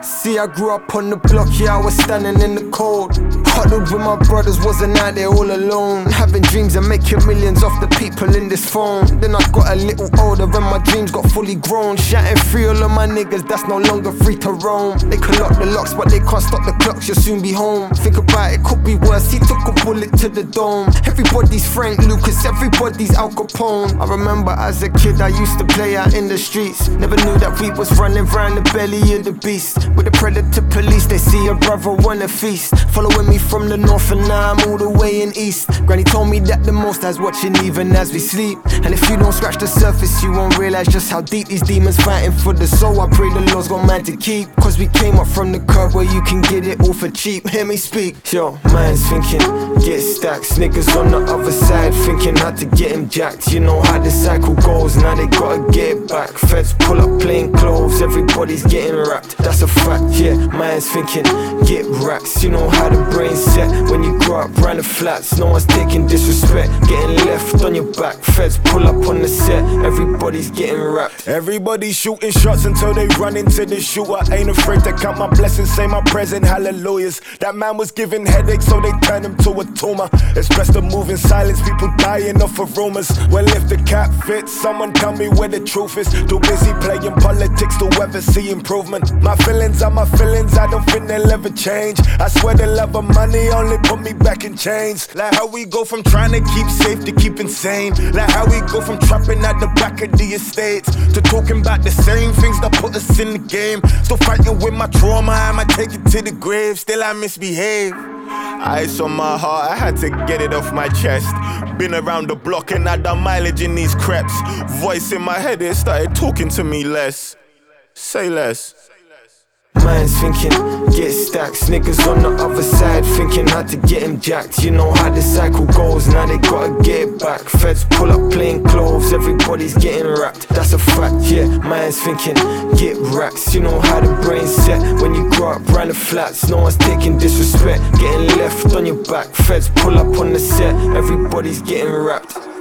See, I grew up on the block, yeah, I was standing in the cold. Huddled with my brothers, wasn't out there all alone. Having dreams of making millions off the people in this phone. Then I got a little older and my dreams got fully grown. Shouting free all of my niggas that's no longer free to roam. They can lock the locks but they can't stop the clocks, you'll soon be home. Think about it, could be worse, he took a bullet to the dome. Everybody's Frank Lucas, everybody's Al Capone. I remember as a kid I used to play out in the streets. Never knew that we was running round the belly of the beast. With the predator police, they see a brother wanna feast. Following me from the north and now I'm all the way in east. Granny told me that the Most High's watching even as we sleep. And if you don't scratch the surface you won't realize just how deep these demons fighting for the soul. I pray the Lord's got mine to keep, cause we came up from the curb where you can get it all for cheap. Hear me speak. Yo, man's thinking, get stacks. Niggas on the other side thinking how to get him jacked. You know how the cycle goes, now they gotta get it back. Feds pull up plain clothes, everybody's getting wrapped. That's a fact, yeah, man's thinking, get racks. You know how the brain's set when you grow up round the flats. No one's taking disrespect, getting left on your back. Feds pull up on the set, everybody's getting wrapped. Everybody's shooting shots until they run into the shooter. Ain't afraid to count my blessings, say my present hallelujahs. That man was giving headaches, so they turned him to a tumor. It's best to move in silence, people dying off of rumors. Well, if the cap fits, someone tell me where the truth is. Too busy playing politics to ever see improvement. My feelings are my feelings, I don't think they'll ever change. I swear the love of money only put me back in chains. Like how we go from trying to keep safe to keep insane. Like how we go from trapping at the back of the estates to talking about the same things that put us in the game. Still fighting with my trauma, I might take it to the grave. Still I misbehave. Ice on my heart, I had to get it off my chest. Been around the block and I done mileage in these creps. Voice in my head, it started talking to me less. Say less. Man's thinking, get stacks. Niggas on the other side thinking how to get him jacked. You know how the cycle goes, now they gotta get it back. Feds pull up plain clothes, everybody's getting wrapped. That's a fact, yeah, man's thinking, get racks. You know how the brain's set when you grow up round the flats. No one's taking disrespect, getting left on your back. Feds pull up on the set, everybody's getting wrapped.